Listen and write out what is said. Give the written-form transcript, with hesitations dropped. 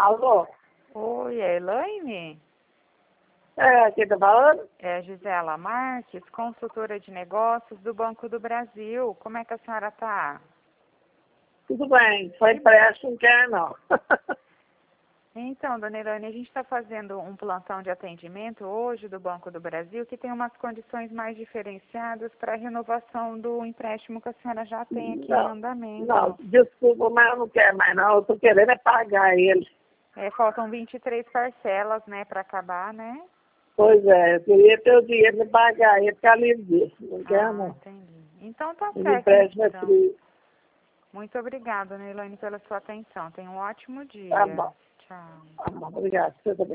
Alô? Oi, é Elaine? Quem tá falando? É a Gisela Marques, consultora de negócios do Banco do Brasil. Como é que a senhora está? Tudo bem, só empréstimo não quer não. Então, dona Elaine, a gente está fazendo um plantão de atendimento hoje do Banco do Brasil que tem umas condições mais diferenciadas para a renovação do empréstimo que a senhora já tem aqui em andamento. Não, desculpa, mas eu não quero mais não, eu tô querendo é pagar ele. Faltam 23 parcelas, né, para acabar, né? Pois é, eu queria ter o dinheiro para pagar ele, ficar livre disso, não quero não. Entendi. Então tá O certo, empréstimo é então. frio. Muito obrigada, dona Elaine, pela sua atenção. Tenha um ótimo dia. Tá bom, Tchau. tá bom, obrigado, você também.